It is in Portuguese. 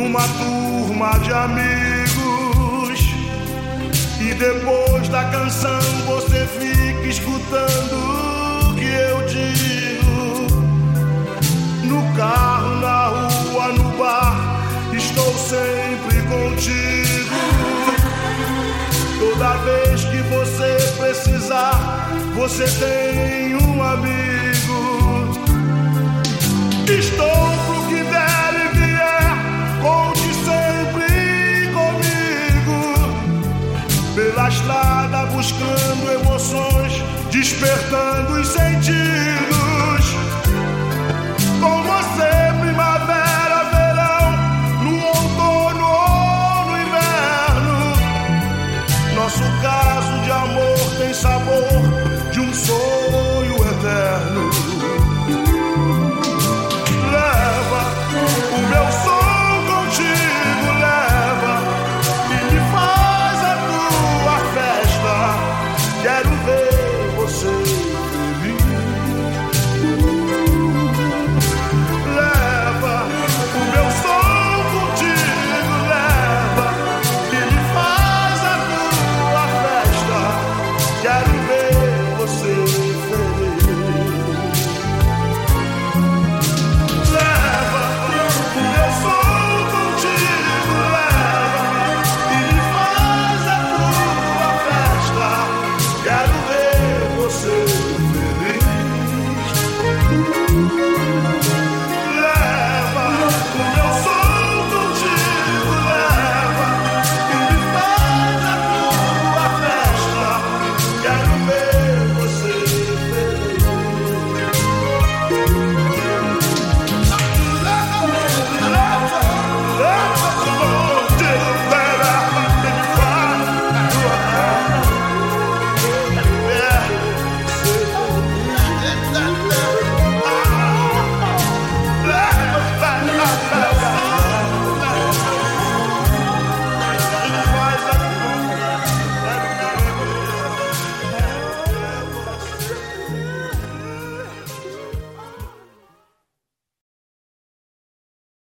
uma turma de amigos e depois da canção você fica escutando o que eu digo. No carro, na rua, no bar, estou sempre contigo. Toda vez que você precisar, você tem um amigo. Estou pro que der e vier, conte sempre comigo. Pela estrada buscando emoções, despertando os sentidos.